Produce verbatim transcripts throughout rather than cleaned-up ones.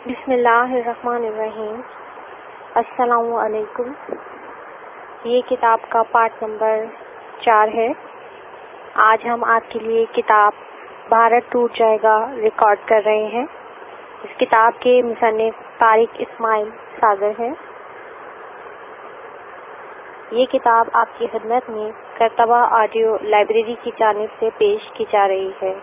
بسم اللہ الرحمن الرحیم۔ السلام علیکم۔ یہ کتاب کا پارٹ نمبر چار ہے۔ آج ہم آپ کے لیے کتاب بھارت ٹوٹ جائے گا ریکارڈ کر رہے ہیں۔ اس کتاب کے مصنف طارق اسماعیل ساگر ہیں۔ یہ کتاب آپ کی خدمت میں کرتبہ آڈیو لائبریری کی جانب سے پیش کی جا رہی ہے۔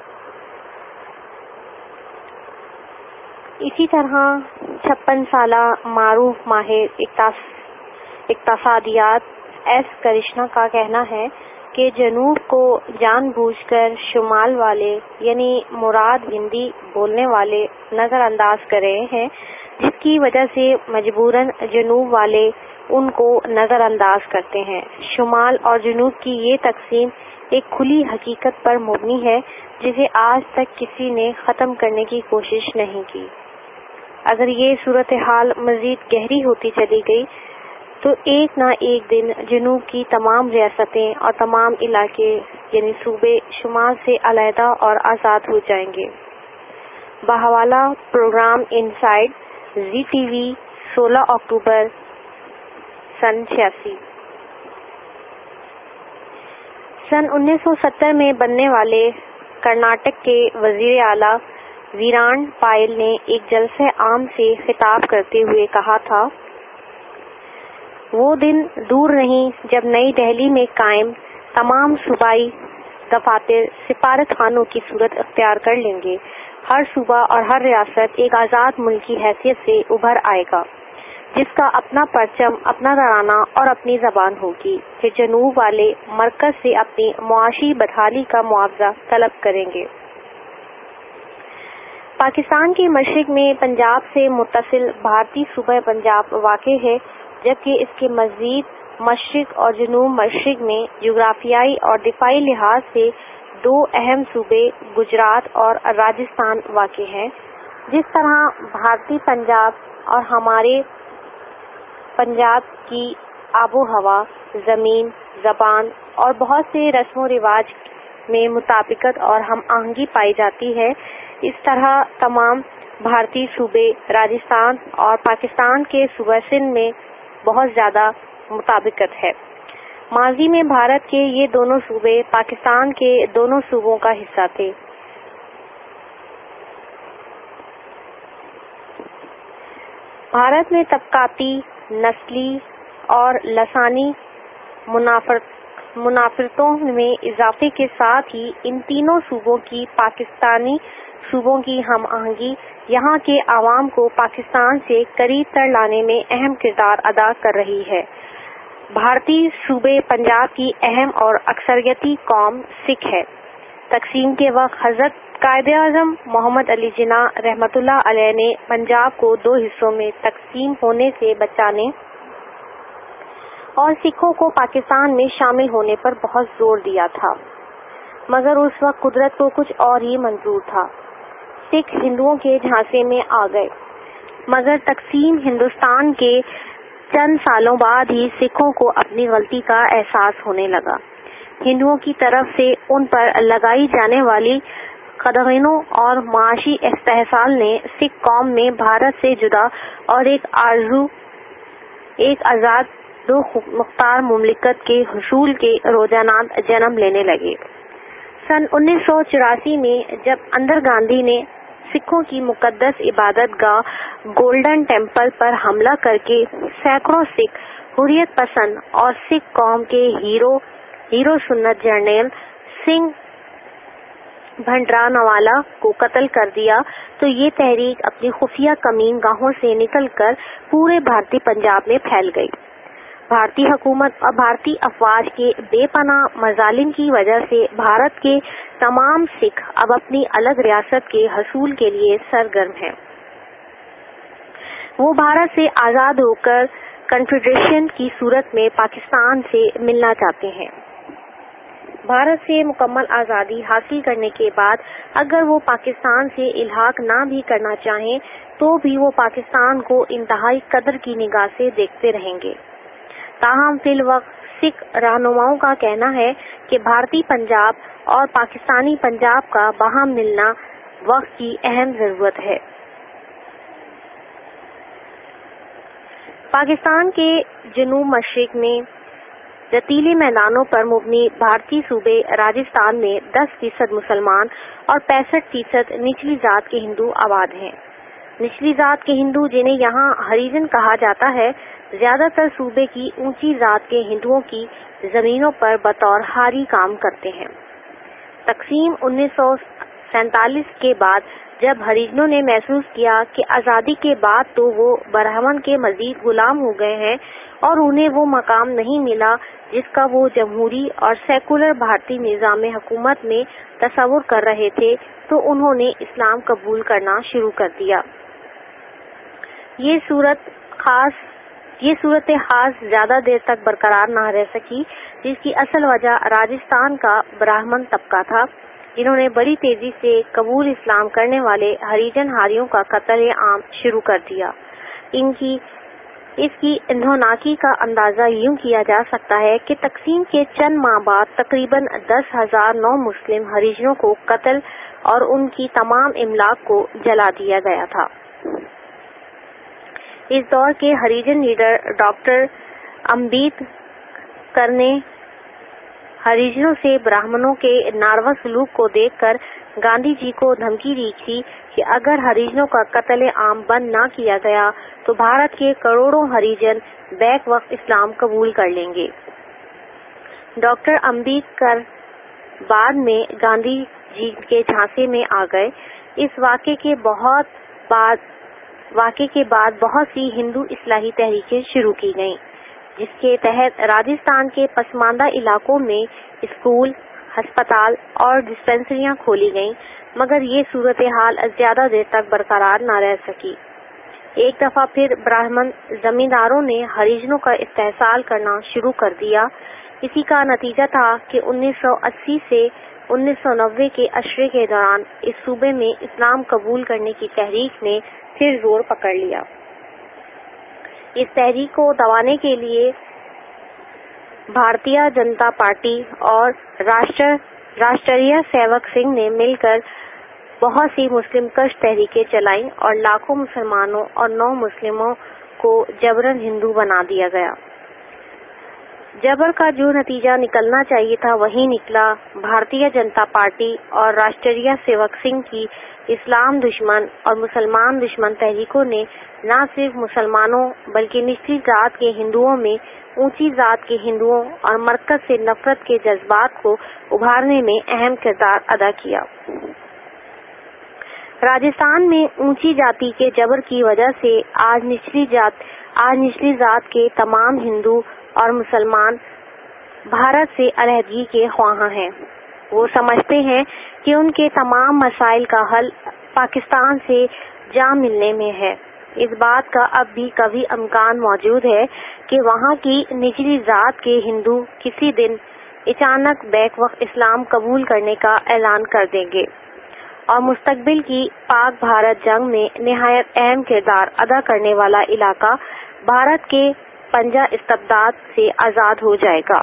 اسی طرح چھپن سالہ معروف ماہر اقتصادیات ایس کرشنا کا کہنا ہے کہ جنوب کو جان بوجھ کر شمال والے یعنی مراد ہندی بولنے والے نظر انداز کر رہے ہیں، جس کی وجہ سے مجبوراً جنوب والے ان کو نظر انداز کرتے ہیں۔ شمال اور جنوب کی یہ تقسیم ایک کھلی حقیقت پر مبنی ہے جسے آج تک کسی نے ختم کرنے کی کوشش نہیں کی۔ اگر یہ صورتحال مزید گہری ہوتی چلی گئی تو ایک نہ ایک دن جنوب کی تمام ریاستیں اور تمام علاقے یعنی صوبے شمال سے علیحدہ اور آزاد ہو جائیں گے۔ بحوالہ programme inside Zee T V سولہ اکتوبر سن چھیاسی۔ سن انیس سو ستر میں بننے والے کرناٹک کے وزیر اعلیٰ ویران پائل نے ایک جلسہ عام سے خطاب کرتے ہوئے کہا تھا، وہ دن دور نہیں جب نئی دہلی میں قائم تمام صوبائی دفاتر سفارت خانوں کی صورت اختیار کر لیں گے۔ ہر صوبہ اور ہر ریاست ایک آزاد ملک کی حیثیت سے ابھر آئے گا، جس کا اپنا پرچم، اپنا ترانہ اور اپنی زبان ہوگی، کہ جنوب والے مرکز سے اپنی معاشی بدحالی کا معاوضہ طلب کریں گے۔ پاکستان کے مشرق میں پنجاب سے متصل بھارتی صوبہ پنجاب واقع ہے، جبکہ اس کے مزید مشرق اور جنوب مشرق میں جغرافیائی اور دفاعی لحاظ سے دو اہم صوبے گجرات اور راجستھان واقع ہیں۔ جس طرح بھارتی پنجاب اور ہمارے پنجاب کی آب و ہوا، زمین، زبان اور بہت سے رسم و رواج میں مطابقت اور ہم آہنگی پائی جاتی ہے، اس طرح تمام بھارتی صوبے راجستھان اور پاکستان کے صوبہ سندھ میں بہت زیادہ مطابقت ہے۔ ماضی میں بھارت کے یہ دونوں صوبے پاکستان کے دونوں صوبوں کا حصہ تھے۔ بھارت میں طبقاتی، نسلی اور لسانی منافرتوں میں اضافے کے ساتھ ہی ان تینوں صوبوں کی پاکستانی صوبوں کی ہم آہنگی یہاں کے عوام کو پاکستان سے قریب تر لانے میں اہم کردار ادا کر رہی ہے۔ بھارتی صوبے پنجاب کی اہم اور اکثریتی قوم سکھ ہے۔ تقسیم کے وقت حضرت قائد اعظم محمد علی جناح رحمۃ اللہ علیہ نے پنجاب کو دو حصوں میں تقسیم ہونے سے بچانے اور سکھوں کو پاکستان میں شامل ہونے پر بہت زور دیا تھا، مگر اس وقت قدرت کو کچھ اور ہی منظور تھا۔ سکھ ہندوؤں کے جھانسے میں آ گئے، مگر تقسیم ہندوستان کے چند سالوں بعد ہی سکھوں کو اپنی غلطی کا احساس ہونے لگا۔ ہندوؤں کی طرف سے ان پر لگائی جانے والی قدغنوں اور معاشی استحصال نے سکھ قوم میں بھارت سے جدا اور ایک آرزو ایک آزاد و مختار مملکت کے حصول کے رجحانات جنم لینے لگے۔ سن انیس سو چوراسی میں جب اندرا گاندھی نے سکھوں کی مقدس عبادت گاہ گولڈن ٹیمپل پر حملہ کر کے سینکڑوں سکھ حریت پسند اور سکھ قوم کے ہیرو ہیرو سنت جرنیل سنگھ بھنڈرانوالا کو قتل کر دیا تو یہ تحریک اپنی خفیہ کمین گاہوں سے نکل کر پورے بھارتی پنجاب میں پھیل گئی۔ بھارتی حکومت اور بھارتی افواج کے بے پناہ مظالم کی وجہ سے بھارت کے تمام سکھ اب اپنی الگ ریاست کے حصول کے لیے سرگرم ہیں۔ وہ بھارت سے آزاد ہو کر کنفیڈریشن کی صورت میں پاکستان سے ملنا چاہتے ہیں۔ بھارت سے مکمل آزادی حاصل کرنے کے بعد اگر وہ پاکستان سے الحاق نہ بھی کرنا چاہیں تو بھی وہ پاکستان کو انتہائی قدر کی نگاہ سے دیکھتے رہیں گے۔ تاہم فی الوقت سکھ رہنماؤں کا کہنا ہے کہ بھارتی پنجاب اور پاکستانی پنجاب کا باہم ملنا وقت کی اہم ضرورت ہے۔ پاکستان کے جنوب مشرق میں رتیلے میدانوں پر مبنی بھارتی صوبے راجستھان میں دس فیصد مسلمان اور پینسٹھ فیصد نچلی ذات کے ہندو آباد ہیں۔ نچلی ذات کے ہندو، جنہیں یہاں ہریجن کہا جاتا ہے، زیادہ تر صوبے کی اونچی ذات کے ہندوؤں کی زمینوں پر بطور حاری کام کرتے ہیں۔ تقسیم انیس سو سینتالیس کے بعد جب ہریجنوں نے محسوس کیا کہ آزادی کے بعد تو وہ برہمن کے مزید غلام ہو گئے ہیں اور انہیں وہ مقام نہیں ملا جس کا وہ جمہوری اور سیکولر بھارتی نظام حکومت میں تصور کر رہے تھے، تو انہوں نے اسلام قبول کرنا شروع کر دیا۔ یہ صورت خاص یہ صورت خاص زیادہ دیر تک برقرار نہ رہ سکی، جس کی اصل وجہ راجستھان کا براہمن طبقہ تھا، جنہوں نے بڑی تیزی سے قبول اسلام کرنے والے ہریجن ہاریوں کا قتل عام شروع کر دیا۔ ان کی اس کی اندھوناکی کا اندازہ یوں کیا جا سکتا ہے کہ تقسیم کے چند ماہ بعد تقریباً دس ہزار نو مسلم ہریجنوں کو قتل اور ان کی تمام املاک کو جلا دیا گیا تھا۔ اس دور کے ہریجن لیڈر ڈاکٹر امبیڈکر نے ہریجنوں سے براہمنوں کے ناروا سلوک کو دیکھ کر گاندھی جی کو دھمکی دی تھی کہ اگر ہریجنوں کا قتل عام بند نہ کیا گیا تو بھارت کے کروڑوں ہریجن بیک وقت اسلام قبول کر لیں گے۔ ڈاکٹر امبیڈکر بعد میں گاندھی جی کے جھانسے میں آ گئے۔ اس واقعے کے بہت بعد واقعے کے بعد بہت سی ہندو اصلاحی تحریکیں شروع کی گئیں، جس کے تحت راجستھان کے پسماندہ علاقوں میں اسکول، ہسپتال اور ڈسپنسریاں کھولی گئیں، مگر یہ صورتحال زیادہ دیر تک برقرار نہ رہ سکی۔ ایک دفعہ پھر براہمن زمینداروں نے ہریجنوں کا استحصال کرنا شروع کر دیا۔ اسی کا نتیجہ تھا کہ انیس سو اسی سے انیس سو نوے کے عشرے کے دوران اس صوبے میں اسلام قبول کرنے کی تحریک نے پھر زور پکڑ لیا۔ اس تحریک کو دبانے کے لیے بھارتیہ جنتا پارٹی اور راشٹر راشٹریہ سیوک سنگھ نے مل کر بہت سی مسلم کش تحریکیں چلائیں اور لاکھوں مسلمانوں اور نو مسلموں کو جبراً ہندو بنا دیا گیا۔ جبر کا جو نتیجہ نکلنا چاہیے تھا وہی نکلا۔ بھارتیہ جنتا پارٹی اور راشٹریہ سیوک سنگھ کی اسلام دشمن اور مسلمان دشمن تحریکوں نے نہ صرف مسلمانوں بلکہ نچلی ذات کے ہندوؤں میں اونچی ذات کے ہندوؤں اور مرکز سے نفرت کے جذبات کو ابھارنے میں اہم کردار ادا کیا۔ راجستھان میں اونچی جاتی کے جبر کی وجہ سے آج نچلی ذات آج نچلی ذات کے تمام ہندو اور مسلمان بھارت سے علیحدگی کے خواہاں ہیں۔ وہ سمجھتے ہیں کہ ان کے تمام مسائل کا حل پاکستان سے جا ملنے میں ہے۔ اس بات کا اب بھی کبھی امکان موجود ہے کہ وہاں کی نچلی ذات کے ہندو کسی دن اچانک بیک وقت اسلام قبول کرنے کا اعلان کر دیں گے اور مستقبل کی پاک بھارت جنگ میں نہایت اہم کردار ادا کرنے والا علاقہ بھارت کے پنجہ استبداد سے آزاد ہو جائے گا۔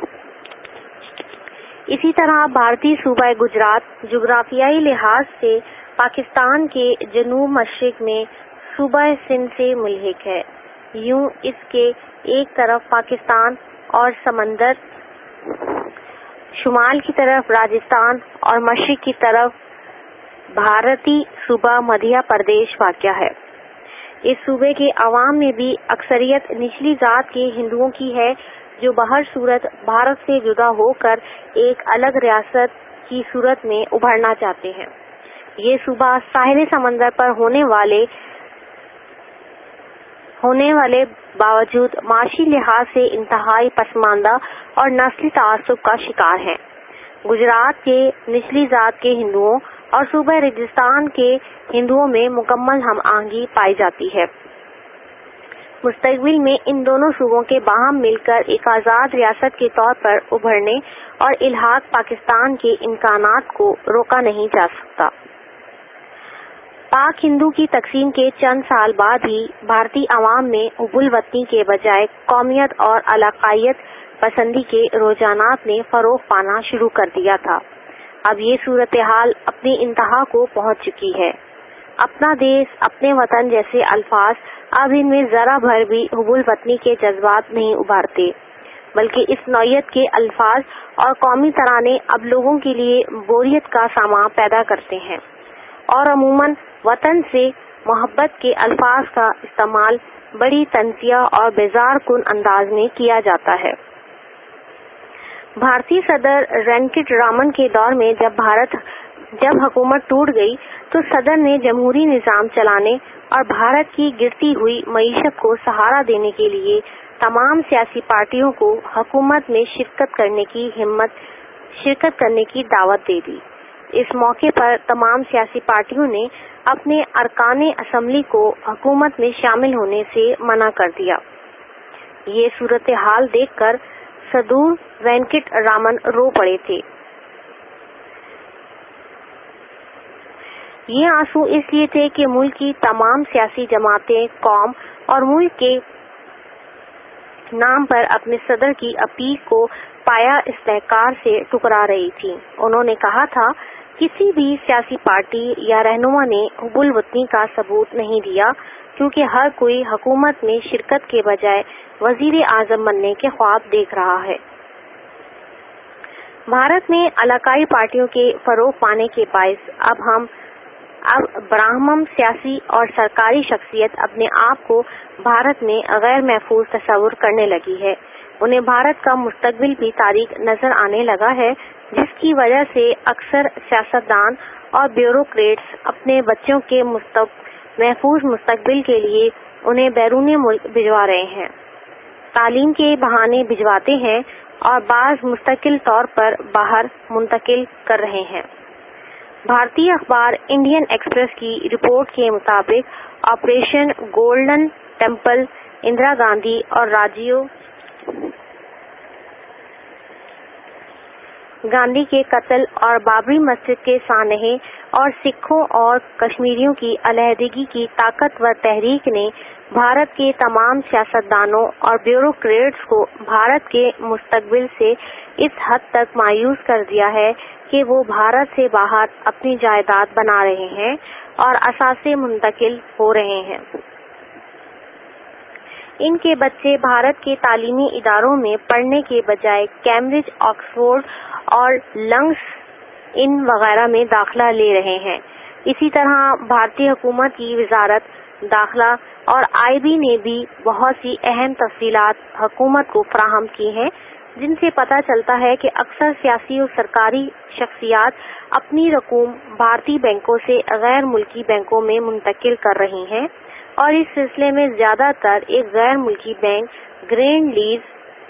اسی طرح بھارتی صوبہ گجرات جغرافیائی لحاظ سے پاکستان کے جنوب مشرق میں صوبہ سندھ سے ملحق ہے۔ یوں اس کے ایک طرف پاکستان اور سمندر، شمال کی طرف راجستھان اور مشرق کی طرف بھارتی صوبہ مدھیہ پردیش واقع ہے۔ اس صوبے کے عوام میں بھی اکثریت نچلی ذات کے ہندوؤں کی ہے جو بہر صورت بھارت سے جدا ہو کر ایک الگ ریاست کی صورت میں ابھرنا چاہتے ہیں۔ یہ صوبہ ساحل سمندر پر ہونے والے ہونے والے باوجود معاشی لحاظ سے انتہائی پسماندہ اور نسلی تعصب کا شکار ہے۔ گجرات کے نچلی ذات کے ہندوؤں اور صوبہ راجستھان کے ہندوؤں میں مکمل ہم آہنگی پائی جاتی ہے۔ مستقبل میں ان دونوں صوبوں کے باہم مل کر ایک آزاد ریاست کے طور پر ابھرنے اور الحاق پاکستان کے امکانات کو روکا نہیں جا سکتا۔ پاک ہندو کی تقسیم کے چند سال بعد ہی بھارتی عوام میں حب الوطنی کے بجائے قومیت اور علاقائیت پسندی کے رجحانات نے فروغ پانا شروع کر دیا تھا۔ اب یہ صورتحال اپنی انتہا کو پہنچ چکی ہے۔ اپنا دیش، اپنے وطن جیسے الفاظ اب ان میں ذرا بھر بھی حب الوطنی کے جذبات نہیں ابھارتے، بلکہ اس نوعیت کے الفاظ اور قومی ترانے اب لوگوں کے لیے بوریت کا سامان پیدا کرتے ہیں، اور عموماً وطن سے محبت کے الفاظ کا استعمال بڑی تنزیہ اور بیزار کن انداز میں کیا جاتا ہے۔ بھارتی صدر وینکٹ رامن کے دور میں جب بھارت جب حکومت ٹوٹ گئی تو صدر نے جمہوری نظام چلانے اور بھارت کی گرتی ہوئی معیشت کو سہارا دینے کے لیے تمام سیاسی پارٹیوں کو حکومت میں شرکت کرنے کی ہمت شرکت کرنے کی دعوت دے دی۔ اس موقع پر تمام سیاسی پارٹیوں نے اپنے ارکان اسمبلی کو حکومت میں شامل ہونے سے منع کر دیا۔ یہ صورتحال دیکھ کر صدور وینکٹ رامن رو پڑے تھے۔ یہ آنسو اس لیے تھے کہ ملک کی تمام سیاسی جماعتیں قوم اور ملک کے نام پر اپنے صدر کی اپیل کو پایا استحقار سے ٹکرا رہی تھی۔ انہوں نے کہا تھا، کسی بھی سیاسی پارٹی یا رہنما نے حب الوطنی کا ثبوت نہیں دیا، کیونکہ ہر کوئی حکومت میں شرکت کے بجائے وزیر اعظم بننے کے خواب دیکھ رہا ہے۔ بھارت میں علاقائی پارٹیوں کے فروغ پانے کے باعث اب ہم اب براہمم سیاسی اور سرکاری شخصیت اپنے آپ کو بھارت میں غیر محفوظ تصور کرنے لگی ہے۔ انہیں بھارت کا مستقبل بھی تاریک نظر آنے لگا ہے، جس کی وجہ سے اکثر سیاستدان اور بیوروکریٹس اپنے بچوں کے محفوظ مستقبل کے لیے انہیں بیرون ملک بھجوا رہے ہیں، تعلیم کے بہانے بھجواتے ہیں اور بعض مستقل طور پر باہر منتقل کر رہے ہیں۔ بھارتی اخبار انڈین ایکسپریس کی رپورٹ کے مطابق operation Golden Temple, Indira Gandhi اور راجیو گاندھی کے قتل اور بابری مسجد کے سانحے اور سکھوں اور کشمیریوں کی علیحدگی کی طاقتور تحریک نے بھارت کے تمام سیاستدانوں اور بیوروکریٹس کو بھارت کے مستقبل سے اس حد تک مایوس کر دیا ہے کہ وہ بھارت سے باہر اپنی جائیداد بنا رہے ہیں اور اثاثے منتقل ہو رہے ہیں۔ ان کے بچے بھارت کے تعلیمی اداروں میں پڑھنے کے بجائے کیمبرج، آکسفورڈ اور لنکس ان وغیرہ میں داخلہ لے رہے ہیں۔ اسی طرح بھارتی حکومت کی وزارت داخلہ اور آئی بی نے بھی بہت سی اہم تفصیلات حکومت کو فراہم کی ہیں، جن سے پتہ چلتا ہے کہ اکثر سیاسی اور سرکاری شخصیات اپنی رقوم بھارتی بینکوں سے غیر ملکی بینکوں میں منتقل کر رہی ہیں، اور اس سلسلے میں زیادہ تر ایک غیر ملکی بینک گرینڈ لیز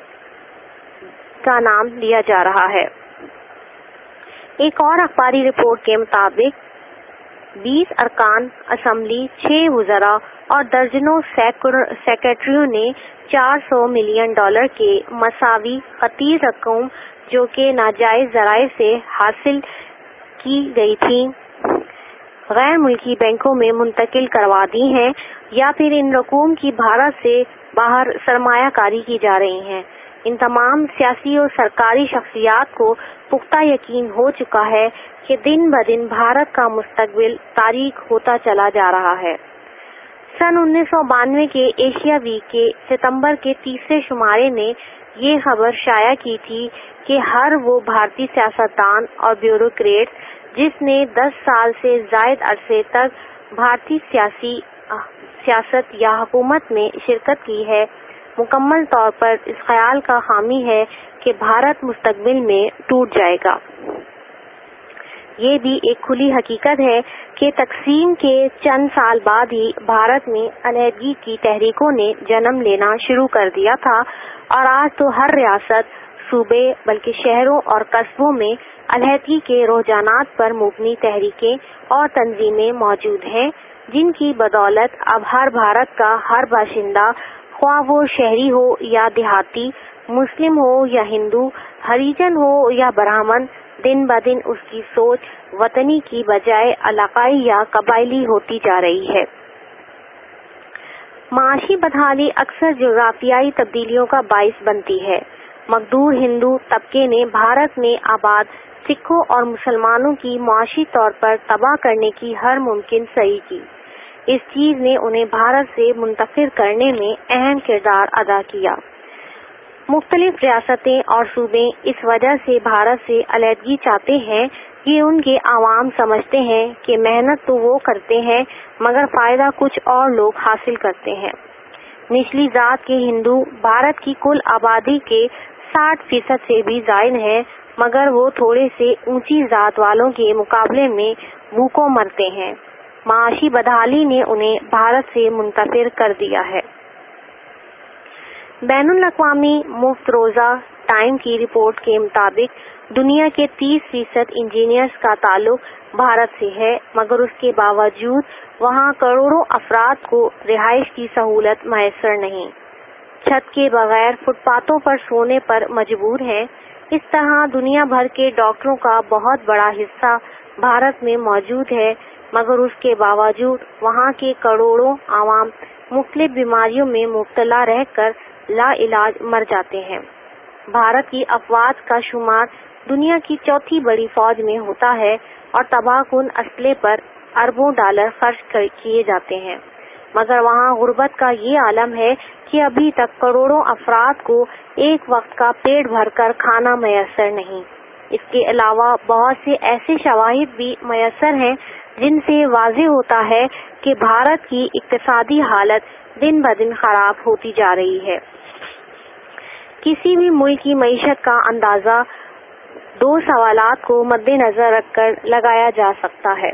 کا نام لیا جا رہا ہے۔ ایک اور اخباری رپورٹ کے مطابق بیس ارکان اسمبلی، چھ وزراء اور درجنوں سیکریٹریوں نے چار سو ملین ڈالر کے مساوی خطیر رقم جو کہ ناجائز ذرائع سے حاصل کی گئی تھی غیر ملکی بینکوں میں منتقل کروا دی ہیں، یا پھر ان رقوم کی بھارت سے باہر سرمایہ کاری کی جا رہی ہیں۔ ان تمام سیاسی اور سرکاری شخصیات کو پختہ یقین ہو چکا ہے کہ دن بدن بھارت کا مستقبل تاریک ہوتا چلا جا رہا ہے۔ سن انیس سو بانوے کے ایشیا ویک کے ستمبر کے تیسرے شمارے نے یہ خبر شائع کی تھی کہ ہر وہ بھارتی سیاستدان اور بیوروکریٹ جس نے دس سال سے زائد عرصے تک بھارتی سیاسی سیاست یا حکومت میں شرکت کی ہے، مکمل طور پر اس خیال کا حامی ہے کہ بھارت مستقبل میں ٹوٹ جائے گا۔ یہ بھی ایک کھلی حقیقت ہے کہ تقسیم کے چند سال بعد ہی بھارت میں علیحدگی کی تحریکوں نے جنم لینا شروع کر دیا تھا، اور آج تو ہر ریاست، صوبے بلکہ شہروں اور قصبوں میں علیحدگی کے رجحانات پر مبنی تحریکیں اور تنظیمیں موجود ہیں، جن کی بدولت اب ہر بھارت کا ہر باشندہ، خواہ وہ شہری ہو یا دیہاتی، مسلم ہو یا ہندو، ہریجن ہو یا برہمن، دن بدن اس کی سوچ وطنی کی بجائے علاقائی یا قبائلی ہوتی جا رہی ہے۔ معاشی بدحالی اکثر جغرافیائی تبدیلیوں کا باعث بنتی ہے۔ مقدور ہندو طبقے نے بھارت میں آباد سکھوں اور مسلمانوں کی معاشی طور پر تباہ کرنے کی ہر ممکن سعی کی۔ اس چیز نے انہیں بھارت سے منتفر کرنے میں اہم کردار ادا کیا۔ مختلف ریاستیں اور صوبے اس وجہ سے بھارت سے علیحدگی چاہتے ہیں کہ ان کے عوام سمجھتے ہیں کہ محنت تو وہ کرتے ہیں مگر فائدہ کچھ اور لوگ حاصل کرتے ہیں۔ نچلی ذات کے ہندو بھارت کی کل آبادی کے ساٹھ فیصد سے بھی زائد ہیں، مگر وہ تھوڑے سے اونچی ذات والوں کے مقابلے میں بھوکوں مرتے ہیں۔ معاشی بدحالی نے انہیں بھارت سے منتفر کر دیا ہے۔ بین الاقوامی مفت روزہ ٹائم کی رپورٹ کے مطابق دنیا کے تیس فیصد انجینئرز کا تعلق بھارت سے ہے، مگر اس کے باوجود وہاں کروڑوں افراد کو رہائش کی سہولت میسر نہیں، چھت کے بغیر فٹ پاتھوں پر سونے پر مجبور ہیں۔ اس طرح دنیا بھر کے ڈاکٹروں کا بہت بڑا حصہ بھارت میں موجود ہے، مگر اس کے باوجود وہاں کے کروڑوں عوام مختلف بیماریوں میں مبتلا رہ کر لا علاج مر جاتے ہیں۔ بھارت کی افواج کا شمار دنیا کی چوتھی بڑی فوج میں ہوتا ہے اور تباہ کن اسلحے پر اربوں ڈالر خرچ کیے جاتے ہیں، مگر وہاں غربت کا یہ عالم ہے کہ ابھی تک کروڑوں افراد کو ایک وقت کا پیٹ بھر کر کھانا میسر نہیں۔ اس کے علاوہ بہت سے ایسے شواہد بھی میسر ہیں جن سے واضح ہوتا ہے کہ بھارت کی اقتصادی حالت دن بدن خراب ہوتی جا رہی ہے۔ کسی بھی ملک کی معیشت کا اندازہ دو سوالات کو مد نظر رکھ کر لگایا جا سکتا ہے۔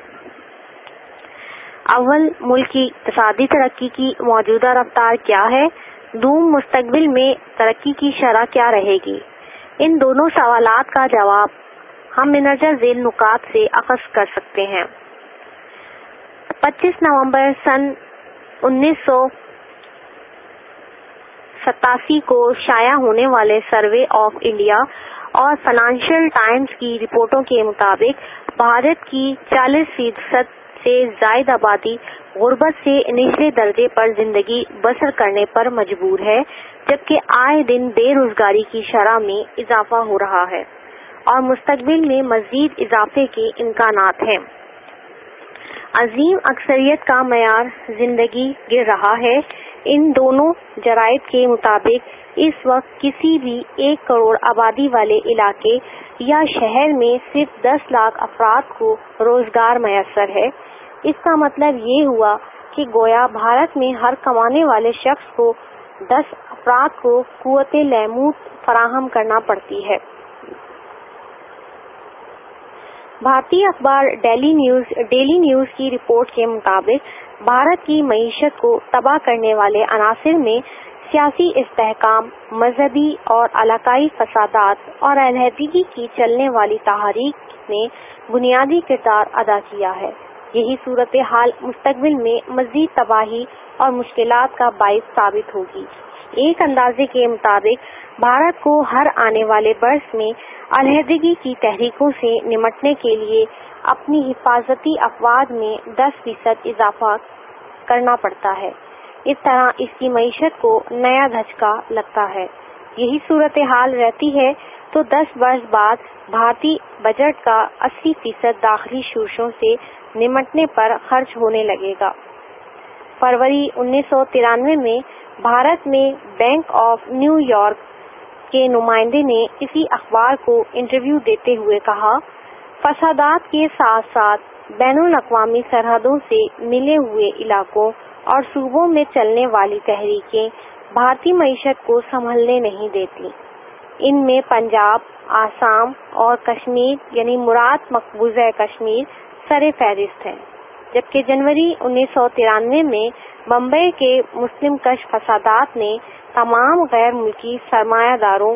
اول، ملک کی اقتصادی ترقی کی موجودہ رفتار کیا ہے؟ دوم، مستقبل میں ترقی کی شرح کیا رہے گی؟ ان دونوں سوالات کا جواب ہم مندرجہ ذیل نکات سے اخذ کر سکتے ہیں۔ پچیس نومبر سن انیس سو ستاسی کو شائع ہونے والے سروے آف انڈیا اور فائنانشل ٹائمز کی رپورٹوں کے مطابق بھارت کی چالیس فیصد سے زائد آبادی غربت سے نچلے درجے پر زندگی بسر کرنے پر مجبور ہے، جبکہ آئے دن بے روزگاری کی شرح میں اضافہ ہو رہا ہے اور مستقبل میں مزید اضافے کے امکانات ہیں۔ عظیم اکثریت کا معیار زندگی گر رہا ہے۔ ان دونوں جرائد کے مطابق اس وقت کسی بھی ایک کروڑ آبادی والے علاقے یا شہر میں صرف دس لاکھ افراد کو روزگار میسر ہے۔ اس کا مطلب یہ ہوا کہ گویا بھارت میں ہر کمانے والے شخص کو دس افراد کو قوت لیموت فراہم کرنا پڑتی ہے۔ بھارتی اخبار ڈیلی نیوز ڈیلی نیوز کی رپورٹ کے مطابق بھارت کی معیشت کو تباہ کرنے والے عناصر میں سیاسی استحکام، مذہبی اور علاقائی فسادات اور علیحدگی کی چلنے والی تحریک نے بنیادی کردار ادا کیا ہے۔ یہی صورتحال مستقبل میں مزید تباہی اور مشکلات کا باعث ثابت ہوگی۔ ایک اندازے کے مطابق بھارت کو ہر آنے والے برس میں علیحدگی کی تحریکوں سے نمٹنے کے لیے اپنی حفاظتی افواج میں دس فیصد اضافہ کرنا پڑتا ہے۔ اس طرح اس کی معیشت کو نیا دھچکا لگتا ہے۔ یہی صورتحال رہتی ہے تو دس برس بعد بھارتی بجٹ کا اسی فیصد داخلی شورشوں سے نمٹنے پر خرچ ہونے لگے گا۔ فروری انیس سو ترانوے میں بھارت میں بینک آف نیو یارک کے نمائندے نے اسی اخبار کو انٹرویو دیتے ہوئے کہا، فسادات کے ساتھ ساتھ بین الاقوامی سرحدوں سے ملے ہوئے علاقوں اور صوبوں میں چلنے والی تحریکیں بھارتی معیشت کو سنبھلنے نہیں دیتی۔ ان میں پنجاب، آسام اور کشمیر یعنی مراد مقبوضہ کشمیر سر فہرست ہیں، جبکہ جنوری انیس سو ترانوے میں بمبئی کے مسلم کش فسادات نے تمام غیر ملکی سرمایہ داروں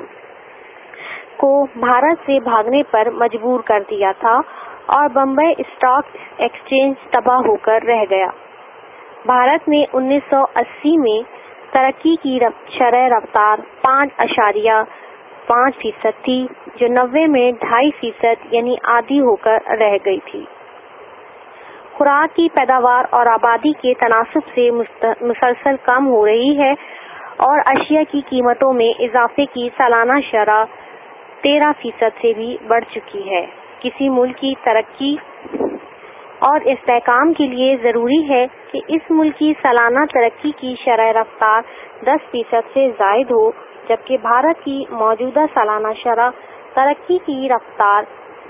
کو بھارت سے بھاگنے پر مجبور کر دیا تھا اور بمبئی اسٹاک ایکسچینج تباہ ہو کر رہ گیا۔ بھارت میں انیس سو اسی میں ترقی کی شرح رفتار پانچ اشاریہ پانچ فیصد تھی، جو نوے میں ڈھائی فیصد یعنی آدھی ہو کر رہ گئی تھی۔ خوراک کی پیداوار اور آبادی کے تناسب سے مسلسل کم ہو رہی ہے اور اشیاء کی قیمتوں میں اضافے کی سالانہ شرح تیرہ فیصد سے بھی بڑھ چکی ہے۔ کسی ملک کی ترقی اور استحکام کے لیے ضروری ہے کہ اس ملک کی سالانہ ترقی کی شرح رفتار دس فیصد سے زائد ہو، جبکہ بھارت کی موجودہ سالانہ شرح ترقی کی رفتار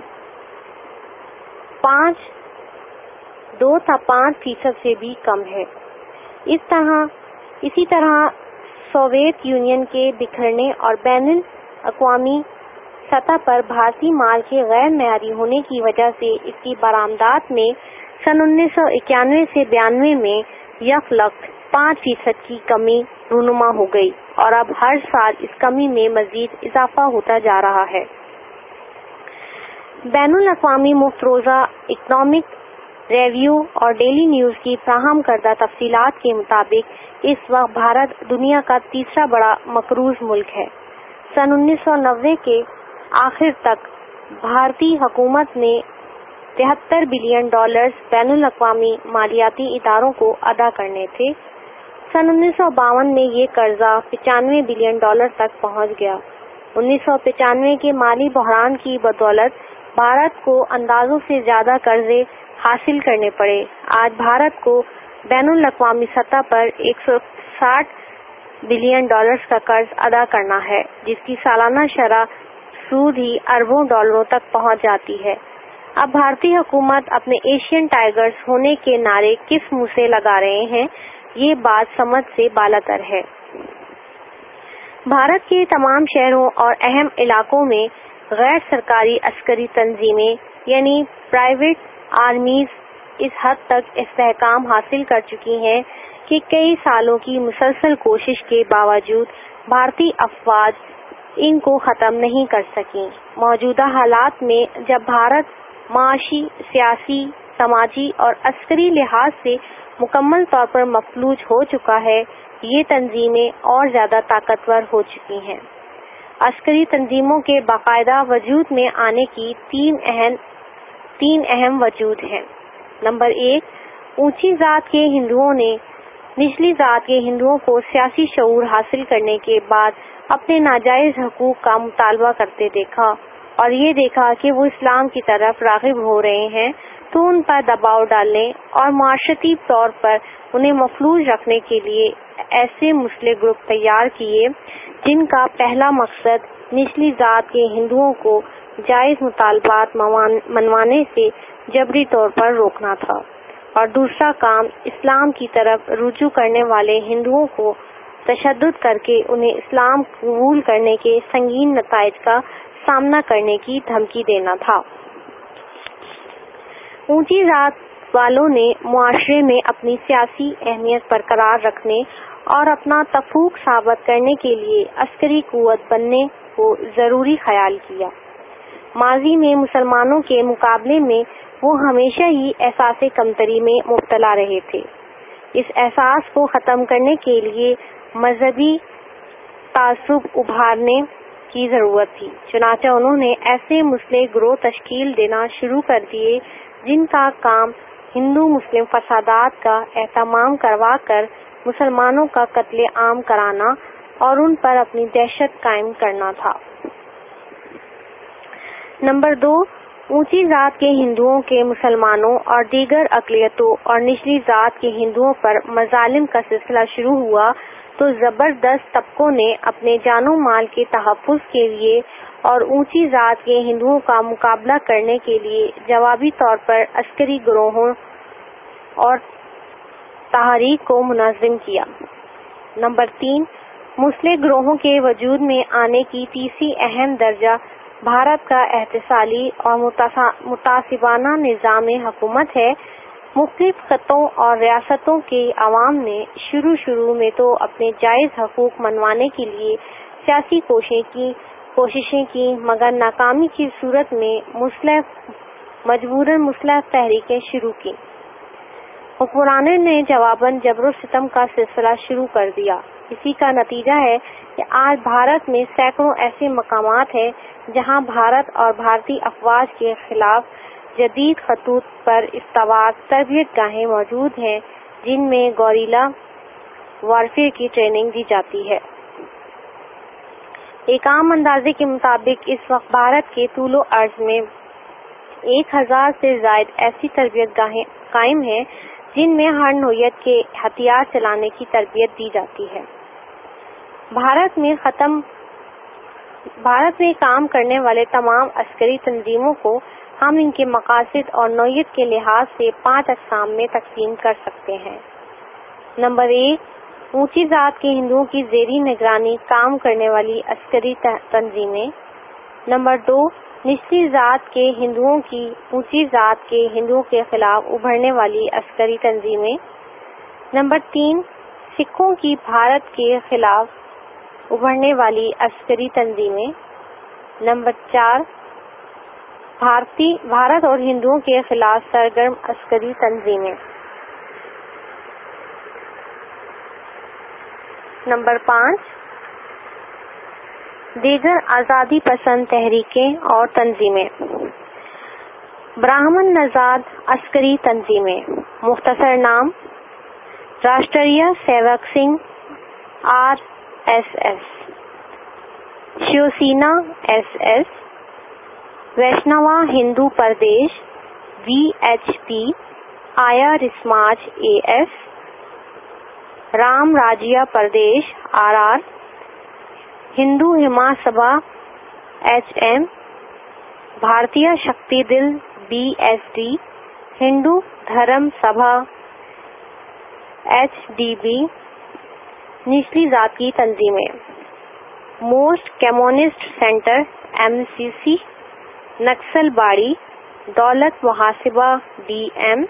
پانچ دو تا پانچ فیصد سے بھی کم ہے۔ اس طرح اسی طرح سوویت یونین کے بکھرنے اور بین الاقوامی سطح پر بھارتی مال کے غیر معیاری ہونے کی وجہ سے اس کی برآمدات میں سن انیس سو اکیانوے سے بیانوے میں یکلخت پانچ فیصد کی کمی رونما ہو گئی اور اب ہر سال اس کمی میں مزید اضافہ ہوتا جا رہا ہے۔ بین الاقوامی مفت روزہ اکنامک ریویو اور ڈیلی نیوز کی فراہم کردہ تفصیلات کے مطابق اس وقت بھارت دنیا کا تیسرا بڑا مقروض ملک ہے۔ سن انیس سو نوے کے آخر تک بھارتی حکومت نے تہتر بلین ڈالرز بین الاقوامی مالیاتی اداروں کو ادا کرنے تھے۔ سن انیس سو باون میں یہ قرضہ پچانوے بلین ڈالر تک پہنچ گیا۔ انیس سو پچانوے کے مالی بحران کی بدولت بھارت کو اندازوں سے زیادہ قرضے حاصل کرنے پڑے۔ آج بھارت کو بین الاقوامی سطح پر ایک سو ساٹھ بلین ڈالرز کا قرض ادا کرنا ہے، جس کی سالانہ شرح سود ہی اربوں ڈالروں تک پہنچ جاتی ہے۔ اب بھارتی حکومت اپنے ایشین ٹائیگرز ہونے کے نعرے کس منہ سے لگا رہے ہیں، یہ بات سمجھ سے بالاتر ہے۔ بھارت کے تمام شہروں اور اہم علاقوں میں غیر سرکاری عسکری تنظیمیں یعنی پرائیویٹ آرمیز اس حد تک استحکام حاصل کر چکی ہیں کہ کئی سالوں کی مسلسل کوشش کے باوجود بھارتی افواج ان کو ختم نہیں کر سکیں۔ موجودہ حالات میں جب بھارت معاشی، سیاسی، سماجی اور عسکری لحاظ سے مکمل طور پر مفلوج ہو چکا ہے، یہ تنظیمیں اور زیادہ طاقتور ہو چکی ہیں۔ عسکری تنظیموں کے باقاعدہ وجود میں آنے کی تین اہم تین اہم وجوہ ہیں۔ نمبر ایک، اونچی ذات کے ہندوؤں نے نچلی ذات کے ہندوؤں کو سیاسی شعور حاصل کرنے کے بعد اپنے ناجائز حقوق کا مطالبہ کرتے دیکھا اور یہ دیکھا کہ وہ اسلام کی طرف راغب ہو رہے ہیں تو ان پر دباؤ ڈالنے اور معاشرتی طور پر انہیں مفلوج رکھنے کے لیے ایسے مسلح گروپ تیار کیے جن کا پہلا مقصد نچلی ذات کے ہندوؤں کو جائز مطالبات منوانے سے جبری طور پر روکنا تھا، اور دوسرا کام اسلام کی طرف رجوع کرنے والے ہندوؤں کو تشدد کر کے انہیں اسلام قبول کرنے کے سنگین نتائج کا سامنا کرنے کی دھمکی دینا تھا۔ اونچی ذات والوں نے معاشرے میں اپنی سیاسی اہمیت برقرار رکھنے اور اپنا تفوق ثابت کرنے کے لیے عسکری قوت بننے کو ضروری خیال کیا۔ ماضی میں مسلمانوں کے مقابلے میں وہ ہمیشہ ہی احساس کمتری میں مبتلا رہے تھے۔ اس احساس کو ختم کرنے کے لیے مذہبی تعصب ابھارنے کی ضرورت تھی، چنانچہ انہوں نے ایسے مسلح گروہ تشکیل دینا شروع کر دیے جن کا کام ہندو مسلم فسادات کا اہتمام کروا کر مسلمانوں کا قتل عام کرانا اور ان پر اپنی دہشت قائم کرنا تھا۔ نمبر دو، اونچی ذات کے ہندوؤں کے مسلمانوں اور دیگر اقلیتوں اور نچلی ذات کے ہندوؤں پر مظالم کا سلسلہ شروع ہوا تو زبردست طبقوں نے اپنے جان و مال کے تحفظ کے لیے اور اونچی ذات کے ہندوؤں کا مقابلہ کرنے کے لیے جوابی طور پر عسکری گروہوں اور تحریک کو منظم کیا۔ نمبر تین، مسلح گروہوں کے وجود میں آنے کی تیسری اہم درجہ بھارت کا احتسالی اور متعصبانہ نظام حکومت ہے۔ مختلف خطوں اور ریاستوں کے عوام نے شروع شروع میں تو اپنے جائز حقوق منوانے کے لیے سیاسی کوششیں کی کوششیں کی مگر ناکامی کی صورت میں مسلح مجبوراً مسلح تحریکیں شروع کی۔ حکمرانوں نے جواباً جبر و ستم کا سلسلہ شروع کر دیا۔ اسی کا نتیجہ ہے کہ آج بھارت میں سینکڑوں ایسے مقامات ہیں جہاں بھارت اور بھارتی افواج کے خلاف جدید خطوط پر استوار تربیت گاہیں موجود ہیں جن میں گوریلا وارفیئر کی ٹریننگ دی جاتی ہے۔ ایک عام اندازے کے مطابق اس وقت بھارت کے طول و عرض میں ایک ہزار سے زائد ایسی تربیت گاہیں قائم ہیں جن میں ہر نوعیت کے ہتھیار چلانے کی تربیت دی جاتی ہے۔ بھارت میں ختم بھارت میں کام کرنے والے تمام عسکری تنظیموں کو ہم ان کے مقاصد اور نوعیت کے لحاظ سے پانچ اقسام میں تقسیم کر سکتے ہیں۔ نمبر ایک، اونچی ذات کے ہندوؤں کی زیرِ نگرانی کام کرنے والی عسکری تنظیمیں۔ نمبر دو، نچلی ذات کے ہندوؤں کی اونچی ذات کے ہندوؤں کے خلاف ابھرنے والی عسکری تنظیمیں۔ نمبر تین، سکھوں کی بھارت کے خلاف ابھرنے والی عسکری تنظیمیں۔ نمبر چار، بھارتی بھارت اور ہندوؤں کے خلاف سرگرم عسکری تنظیمیں۔ نمبر پانچ، دیگر آزادی پسند تحریکیں اور تنظیمیں۔ براہمن نژاد عسکری تنظیمیں۔ مختصر نام: Rashtriya Sevak Sangh R S S, Shiv Sena S S, Vaishnava Hindu Pradesh V H P, Arya Samaj A S, Ram Rajya Pradesh R R, Hindu Mahasabha H M, Bharatiya Shakti Dal B S D, ہندو دھرم سبھا ایچ ڈی بی۔ نچلی ذات کی تنظیمیں: Most Communist Centre M C C, Naxalbari, دولت محاسبہ D M,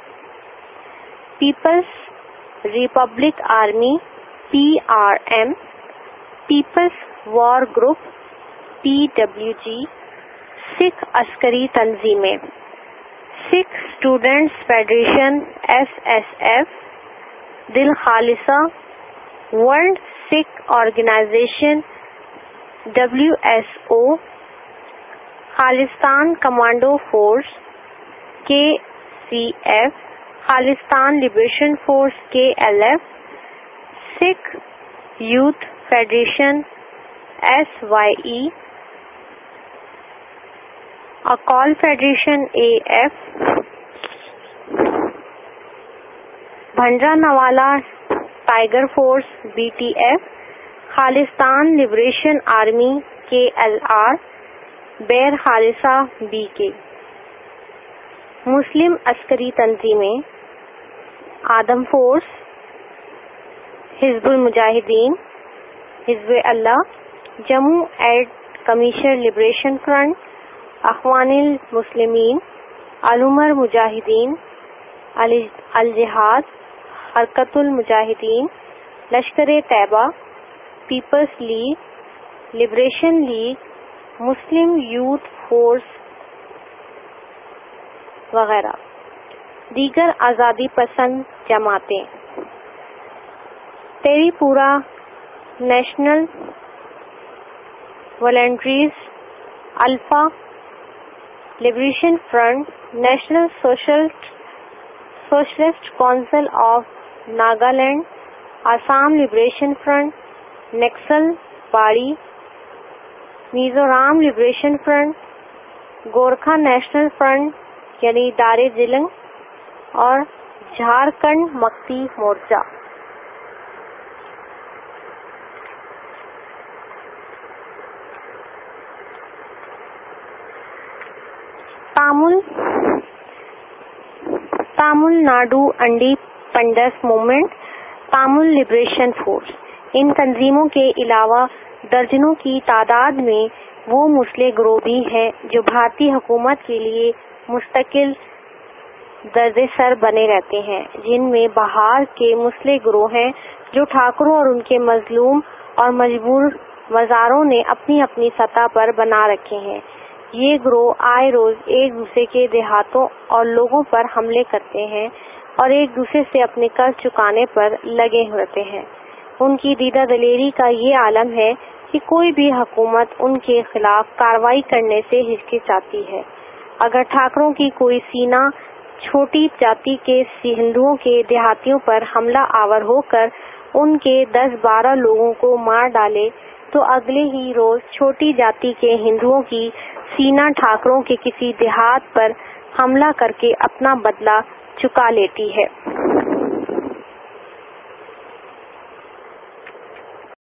People's Republic Army P R M, People's War Group P W G. Sikh عسکری تنظیمیں: Sikh Students Federation S S F, Dal Khalsa, World Sikh Organisation W S O, Khalistan Commando Force K C F, Khalistan Liberation Force K L F, Sikh Youth Federation S Y E, Akal Federation A F, Bhindranwala tiger force B T F, Khalistan Liberation Army K L R, Bir Khalsa be کے۔ مسلم عسکری تنظیمیں: آدم force, حزب المجاہدین، Hezbollah, Jammu and Kashmir Liberation Front, اخوان المسلمین، علمر مجاہدین، الجہاد، حرکت المجاہدین، لشکر طیبہ، People's League, Liberation League, Muslim Youth Force وغیرہ۔ دیگر آزادی پسند جماعتیں: Tripura National Volunteers, ULFA Liberation Front, National Socialist Council of Nagaland, Assam Liberation Front, Naxalbari, Mizoram Liberation Front, Gorkha National Front یعنی دارجلنگ، اور Jharkhand Mukti Morcha. Tamil Tamil Nadu independence movement, Tamil Liberation Force. ان تنظیموں کے علاوہ درجنوں کی تعداد میں وہ مسلح گروہ بھی ہیں جو بھارتی حکومت کے لیے مستقل درد سر بنے رہتے ہیں، جن میں بہار کے مسلح گروہ ہیں جو ٹھاکروں اور ان کے مظلوم اور مجبور مزاروں نے اپنی اپنی سطح پر بنا رکھے ہیں۔ یہ گروہ آئے روز ایک دوسرے کے دیہاتوں اور لوگوں پر حملے کرتے ہیں اور ایک دوسرے سے اپنے قرض چکانے پر لگے ہوتے ہیں۔ ان کی دیدہ دلیری کا یہ عالم ہے کہ کوئی بھی حکومت ان کے خلاف کارروائی کرنے سے ہچکچاتی ہے۔ اگر ٹھاکروں کی کوئی سینہ چھوٹی جاتی کے ہندوؤں کے دیہاتیوں پر حملہ آور ہو کر ان کے دس بارہ لوگوں کو مار ڈالے تو اگلے ہی روز چھوٹی جاتی کے ہندوؤں کی سینا ٹھاکروں کے کسی دیہات پر حملہ کر کے اپنا بدلہ چکا لیتی ہے۔